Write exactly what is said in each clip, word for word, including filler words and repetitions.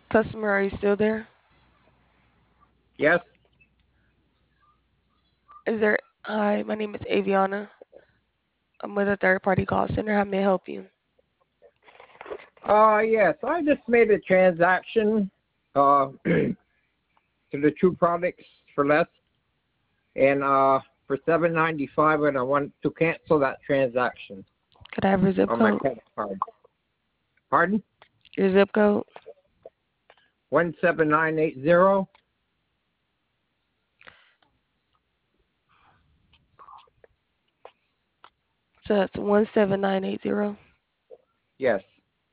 Customer, are you still there? Yes. Is there? Hi, my name is Aviana. I'm with a third-party call center. How may I help you? Uh, yes. I just made a transaction uh, to the True Products for less, and uh, for seven ninety five, and I want to cancel that transaction Could I have your zip on my code? credit card. Pardon? Your zip code? One seven nine eight zero. So that's one seven nine eight zero. Yes.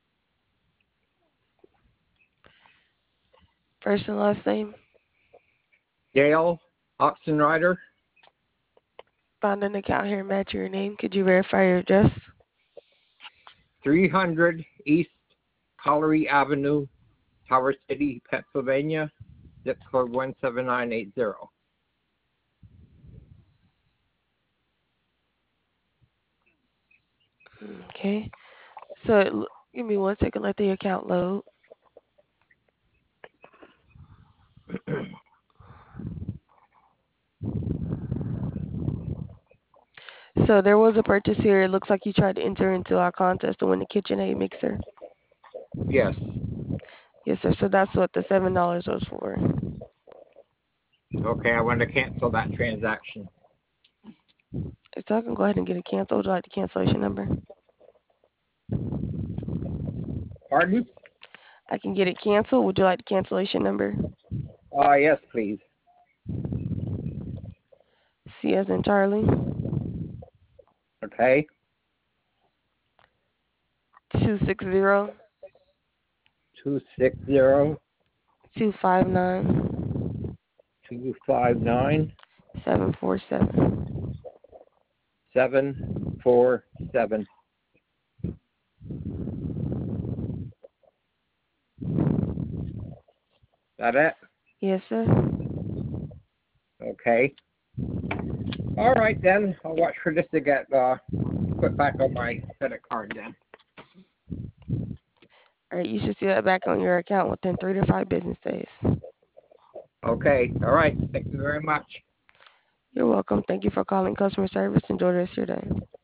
First and last name. Dale Oxenrider. Found an account here matching your name. Could you verify your address? Three hundred East Collery Avenue, Tower City, Pennsylvania. Zip code one seven nine eight zero. Okay. So it, l- give me one second. Let the account load. So there was a purchase here. It looks like you tried to enter into our contest to win the KitchenAid mixer. Yes. Yes, sir. So that's what the seven dollars was for. Okay, I want to cancel that transaction. So I can go ahead and get it canceled. Would you like the cancellation number? Pardon? I can get it canceled. Would you like the cancellation number? Uh, yes, please. C as in Charlie. Okay. Two six zero Two six zero two five nine two five nine seven four seven. seven four seven. That it? Yes, sir. Okay. All right then. I'll watch for this to get uh put back on my credit card then. All right, you should see that back on your account within three to five business days. Okay. All right. Thank you very much. You're welcome. Thank you for calling customer service. Enjoy the rest of your day.